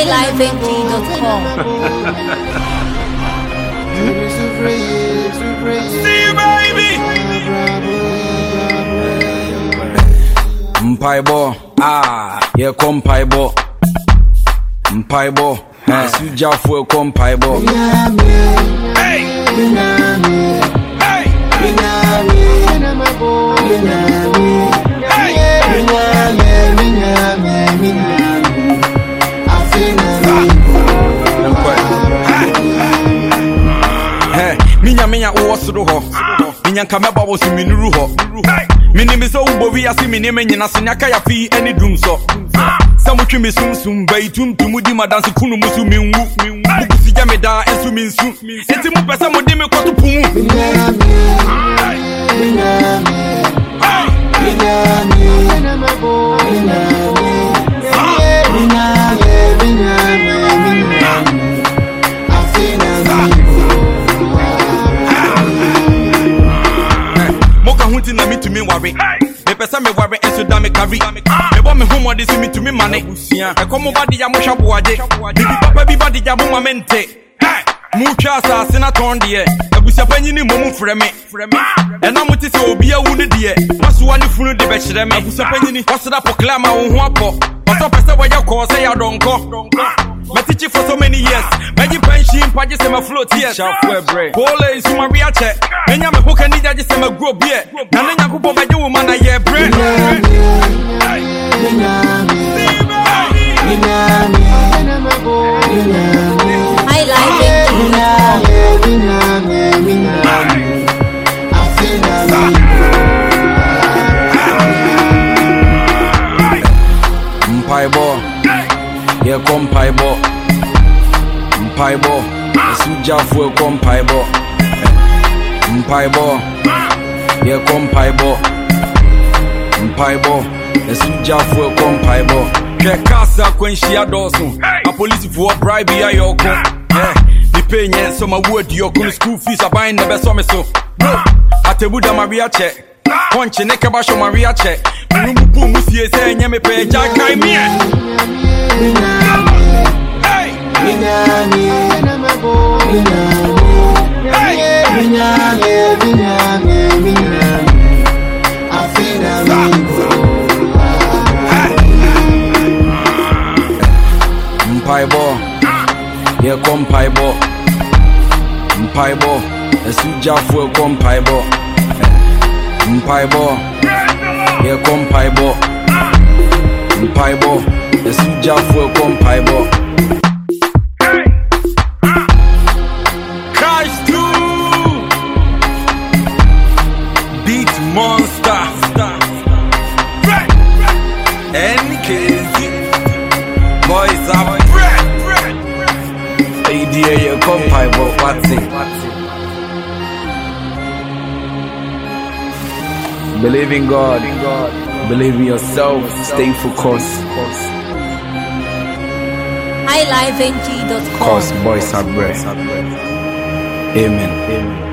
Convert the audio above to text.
highlifeng.com. See you, baby. Mpaibo, here come Paibo. Mpaibo, Suja for come Paibo. Hey, Minya uwasuru ho. Minya kameba wo siminuru ho. Minimi so ubovi asi minime nyina senyaka ya fi eni dumso. Samutwi misumsum baitum tumudi madansi kunu musu minwu. Bukusi jameda ensu minsu. Enti mu pesa mo de me kwato pumu. Na me to me worry. Me pesa me worry and so da me carry. Me want me home this me to me money. I come over the yamusha boade. Bibi papa bi body ya mama mente. Mucha sa sina ton die. Abusia panyi ni momu freme. E na muti se obi a wunu die. Maso ani funu de be kire me. Abusia panyi ni wasada proclaim a wo ho apo. Oto pesa we ya ko say ya donko. Me teach you for so many years. Meji pension paje se me float here. Pole is my real check. Menya me hook and need just se me grow beer. Na nenya kupo meje woman na ye brain. Mpaibo, here come Paibo. Mpaibo, Suja for come Paibo. Mpaibo, here come Paibo. Mpaibo, Suja for come Paibo. Kekasa kwenshia dosun. A police for bribe ya yoko. The pay so my word your school fees are buying never saw me so. No, Atebuda Maria check. Punch neka basho Maria check. Numbu musie se nyame pe jack kai me. Hey, Mpaibo, here come Paibo. Mpaibo, Suja for come Paibo. Mpaibo, here come Paibo. Mpaibo, Suja for come Paibo. Christ too, beat monster. NKZ, boys are bread. ADA, you come Paibo, what's it? Believe in God, believe in yourself, stay focused. highlifeng.com. Cause boys are bread. Amen.